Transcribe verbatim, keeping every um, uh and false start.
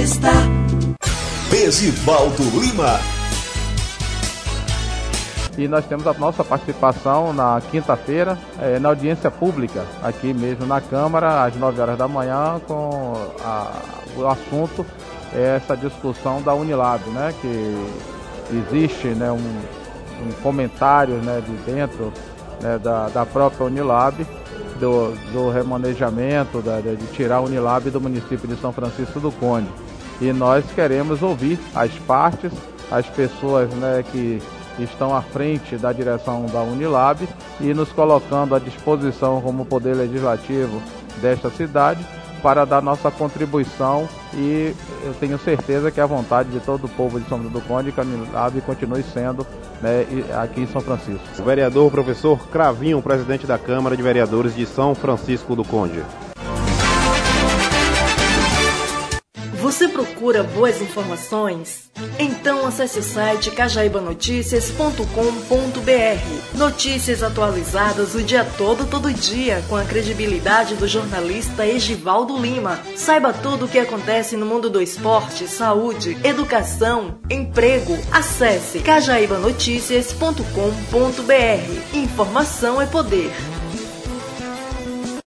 Entrevista. Besivaldo Lima. E nós temos a nossa participação na quinta-feira, é, na audiência pública, aqui mesmo na Câmara, às nove horas da manhã, com a, o assunto, é essa discussão da Unilab, né, que existe, né, um, um comentário, né, de dentro, né, da, da própria Unilab, do, do remanejamento, da, de tirar a Unilab do município de São Francisco do Conde. E nós queremos ouvir as partes, as pessoas, né, que estão à frente da direção da Unilab e nos colocando à disposição como Poder Legislativo desta cidade para dar nossa contribuição, e eu tenho certeza que a vontade de todo o povo de São Francisco do Conde que a Unilab continue sendo, né, aqui em São Francisco. O vereador professor Cravinho, presidente da Câmara de Vereadores de São Francisco do Conde. Você procura boas informações? Então acesse o site cajaíba noticias ponto com ponto b r. Notícias atualizadas o dia todo, todo dia, com a credibilidade do jornalista Egivaldo Lima. Saiba tudo o que acontece no mundo do esporte, saúde, educação, emprego. Acesse cajaíba noticias ponto com ponto b r. Informação é poder.